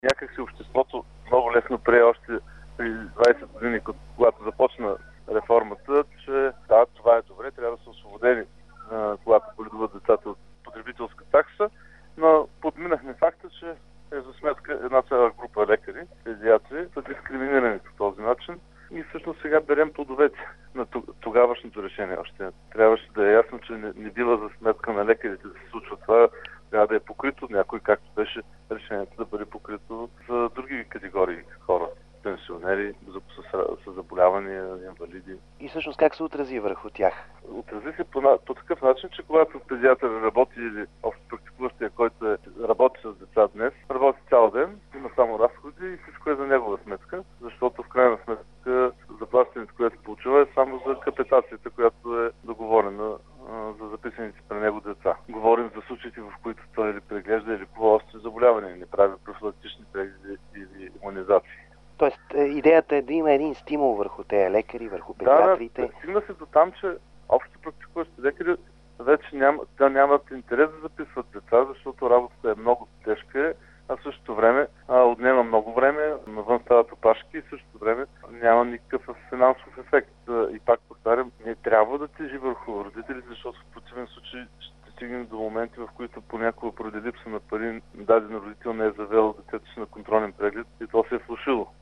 Някак си обществото много лесно прие още при 20 години, когато започна реформата, че да, това е добре, трябва да са освободени, когато боледуват децата от потребителска такса, но подминахме факта, че за сметка една цяла група лекари, педиатри, са дискриминирани по този начин и всъщност сега берем плодовете на тогавашното решение още. Трябваше да е ясно, че не бива за сметка на лекарите да се случва това, трябва да е покрито някой, както беше решението да бъде покрито за други категории хора. Пенсионери, с заболявания, инвалиди. И всъщност как се отрази върху тях? Отрази се по такъв начин, че когато педиатър работи или общо практикуващия, който работи с деца днес, работи цял ден, има само разходи и всичко е за негова сметка, защото в крайна сметка заплащането, което се получава, е само за капитацията, която е договорена за записаните при него деца. Говорим за случаите, в които той или преглежда или лекува остри заболявания, не прави профилактични прегледи или имунизации. Тоест, идеята е да има един стимул върху тези лекари, върху педиатрите. Да, стигна се до там, че общо практикуващи лекари вече нямат интерес да записват деца, защото работата е много тежка, а в същото време отнема много време, навън стават опашки и в същото време няма никакъв финансов ефект. И пак повтарям, не трябва да тежи върху родителите, защото в противен случай ще стигнем до моменти, в които понякога поради липса на пари даден родител не е завел детето си на контролен преглед и то се е влошило.